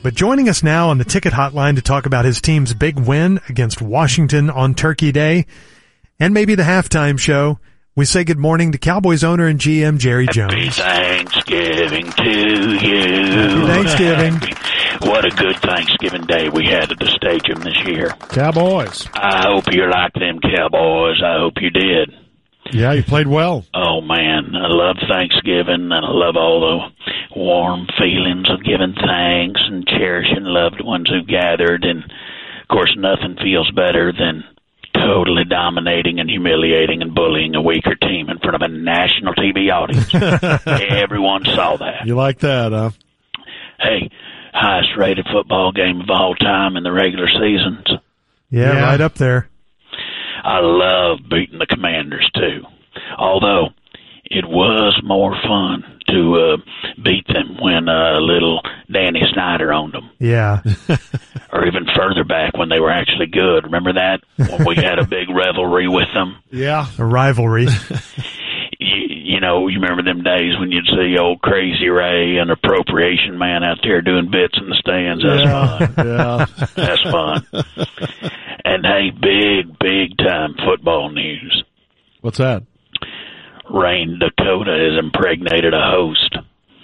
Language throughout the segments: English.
But joining us now on the ticket hotline to talk about his team's big win against Washington on Turkey Day and maybe the halftime show, we say good morning to Cowboys owner and GM Jerry Jones. Happy Thanksgiving to you. Happy Thanksgiving. What a good Thanksgiving Day we had at the stadium this year. Cowboys. I hope you're like them Cowboys. I hope you did. Yeah, you played well. Oh, man, I love Thanksgiving, and I love all the warm feelings of giving thanks and cherishing loved ones who gathered. And, of course, nothing feels better than totally dominating and humiliating and bullying a weaker team in front of a national TV audience. Everyone saw that. You like that, huh? Hey, highest-rated football game of all time in the regular seasons. Yeah, right up there. I love beating the Commanders, too. Although, it was more fun to beat them when little Danny Snyder owned them. Yeah. Or even further back when they were actually good. Remember that? When we had a big rivalry with them? Yeah. A rivalry. You know, you remember them days when you'd see old Crazy Ray and Appropriation Man out there doing bits in the stands. That's fun. Yeah. That's fun. And, hey, big time football news. What's that? Rain Dakota has impregnated a host.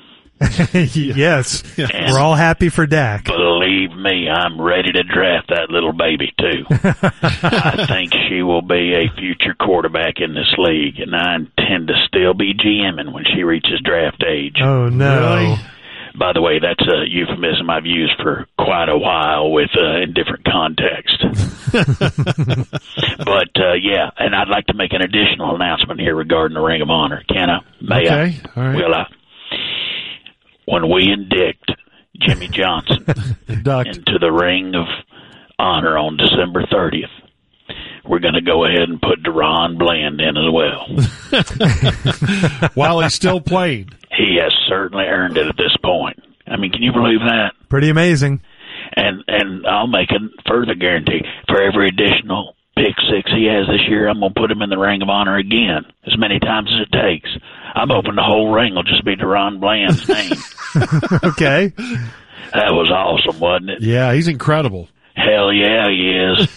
Yes. And we're all happy for Dak. believe me, I'm ready to draft that little baby, too. I think she will be a future quarterback in this league, and I intend to still be GMing when she reaches draft age. Oh, no. Really? By the way, that's a euphemism I've used for quite a while with in different contexts. But, yeah, and I'd like to make an additional announcement here regarding the Ring of Honor. Can I? May I? Okay. All right. Will I? When we indict Jimmy Johnson Induct. into the Ring of Honor on December 30th, we're going to go ahead and put Deron Bland in as well. While he's still playing. He has certainly earned it at this point. I mean, can you believe that? Pretty amazing. And I'll make a further guarantee. For every additional pick six he has this year, I'm going to put him in the Ring of Honor again, as many times as it takes. I'm hoping the whole ring will just be Deron Bland's name. Okay. That was awesome, wasn't it? Yeah, he's incredible. Hell yeah, he is.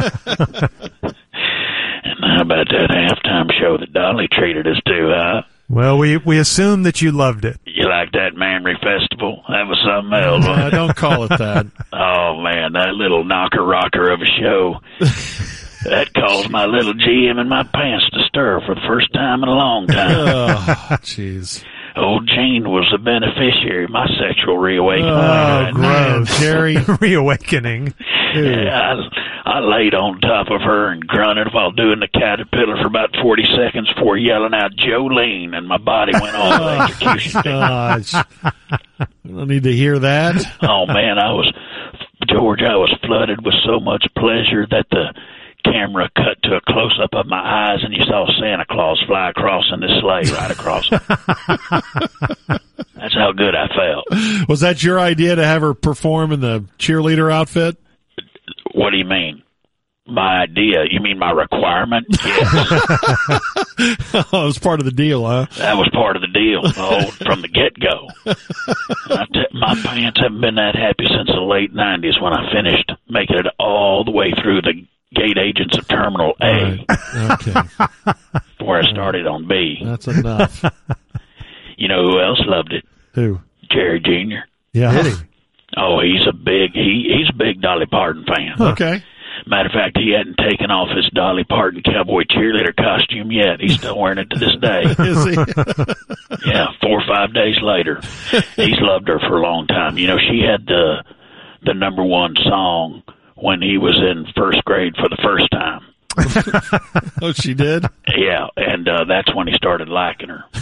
And how about that halftime show that Dolly treated us to, huh? Well, we assume that you loved it. You like that Mamre Festival? That was something else, wasn't it? Don't call it that. Oh, man, that little knocker-rocker of a show. That caused my little GM in my pants to stir for the first time in a long time. Oh, jeez. Old Gene was the beneficiary of my sexual reawakening. Oh, gross. Jerry. Reawakening. Yeah, I laid on top of her and grunted while doing the caterpillar for about 40 seconds before yelling out Jolene, and my body went on the execution. Gosh. I don't need to hear that. Oh, man, I was flooded with so much pleasure that the camera cut to a close-up of my eyes, and you saw Santa Claus fly across in his sleigh right across it. That's how good I felt. Was that your idea to have her perform in the cheerleader outfit? What do you mean? My idea? You mean my requirement? Yes. Oh, it was part of the deal, huh? That was part of the deal from the get-go. My pants haven't been that happy since the late 90s when I finished making it all the way through the gate agents of Terminal A. Right. Okay. Before I started on B. That's enough. You know who else loved it? Who? Jerry Jr. Yeah. Did he? Oh, he's a big Dolly Parton fan. Okay. Matter of fact, he hadn't taken off his Dolly Parton cowboy cheerleader costume yet. He's still wearing it to this day. Is he? Yeah, 4 or 5 days later. He's loved her for a long time. You know, she had the number one song when he was in first grade for the first time. Oh, she did? Yeah, and that's when he started liking her.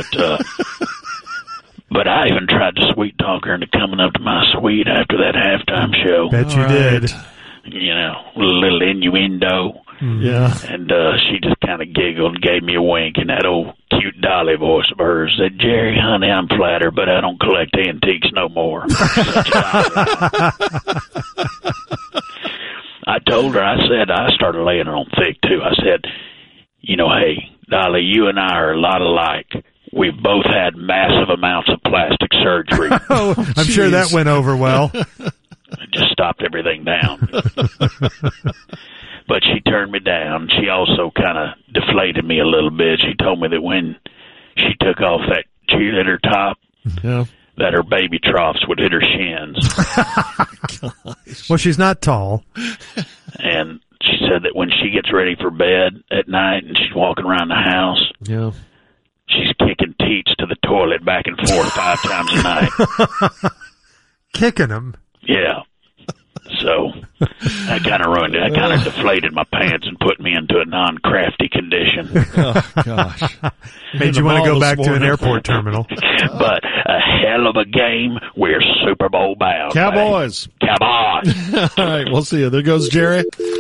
But I even tried to sweet talk her into coming up to my suite after that halftime show. Bet you All did. right. You know, a little innuendo. Yeah. And she just kind of giggled and gave me a wink in that old cute Dolly voice of hers. Said, Jerry, honey, I'm flattered, but I don't collect antiques no more. I told her, I said, I started laying it on thick, too. I said, you know, hey, Dolly, you and I are a lot alike. we've both had massive amounts of plastic surgery. Oh, I'm sure that went over well. It just stopped everything down. But she turned me down. She also kind of deflated me a little bit. She told me that when she took off that cheerleader top, that her baby troughs would hit her shins. Well, she's not tall. And she said that when she gets ready for bed at night and she's walking around the house, she's kicking teats to the toilet back and forth 5 times a night. Kicking them? Yeah. So that kind of ruined it. That kind of deflated my pants and put me into a non-crafty condition. Oh, gosh. Made you want to go back to an airport terminal. But a hell of a game. We're Super Bowl bound. Cowboys. Cowboys. All right, we'll see you. There goes Jerry.